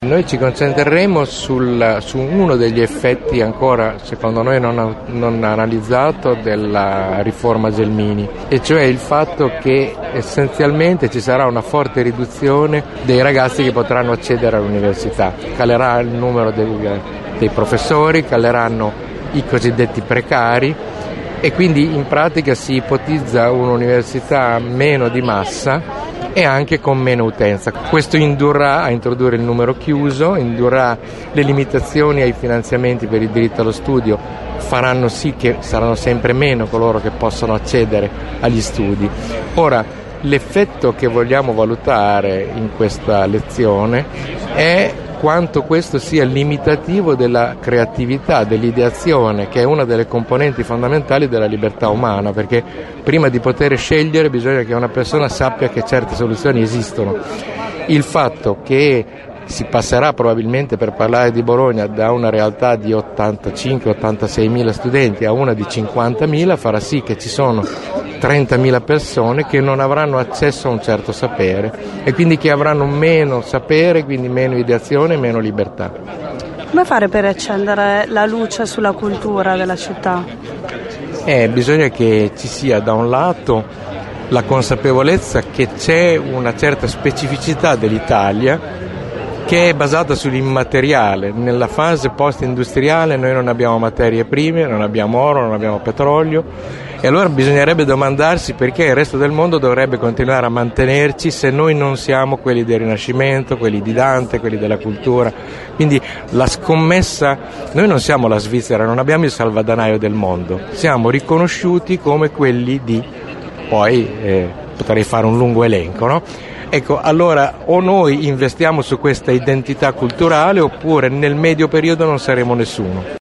Noi ci concentreremo su uno degli effetti ancora, secondo noi, non analizzato della riforma Gelmini, e cioè il fatto che essenzialmente ci sarà una forte riduzione dei ragazzi che potranno accedere all'università. Calerà il numero dei professori, caleranno i cosiddetti precari, e quindi in pratica si ipotizza un'università meno di massa e anche con meno utenza. Questo indurrà a introdurre il numero chiuso, indurrà le limitazioni ai finanziamenti per il diritto allo studio, faranno sì che saranno sempre meno coloro che possono accedere agli studi. Ora, l'effetto che vogliamo valutare in questa lezione è quanto questo sia limitativo della creatività, dell'ideazione, che è una delle componenti fondamentali della libertà umana, perché prima di poter scegliere bisogna che una persona sappia che certe soluzioni esistono. Il fatto che si passerà probabilmente, per parlare di Bologna, da una realtà di 85-86 mila studenti a una di 50.000 farà sì che ci sono 30.000 persone che non avranno accesso a un certo sapere e quindi che avranno meno sapere, quindi meno ideazione e meno libertà. Come fare per accendere la luce sulla cultura della città? Bisogna che ci sia da un lato la consapevolezza che c'è una certa specificità dell'Italia che è basata sull'immateriale. Nella fase post-industriale noi non abbiamo materie prime, non abbiamo oro, non abbiamo petrolio, e allora bisognerebbe domandarsi perché il resto del mondo dovrebbe continuare a mantenerci se noi non siamo quelli del Rinascimento, quelli di Dante, quelli della cultura. Quindi la scommessa, noi non siamo la Svizzera, non abbiamo il salvadanaio del mondo, siamo riconosciuti come quelli di, poi potrei fare un lungo elenco, no? Ecco, allora o noi investiamo su questa identità culturale oppure nel medio periodo non saremo nessuno.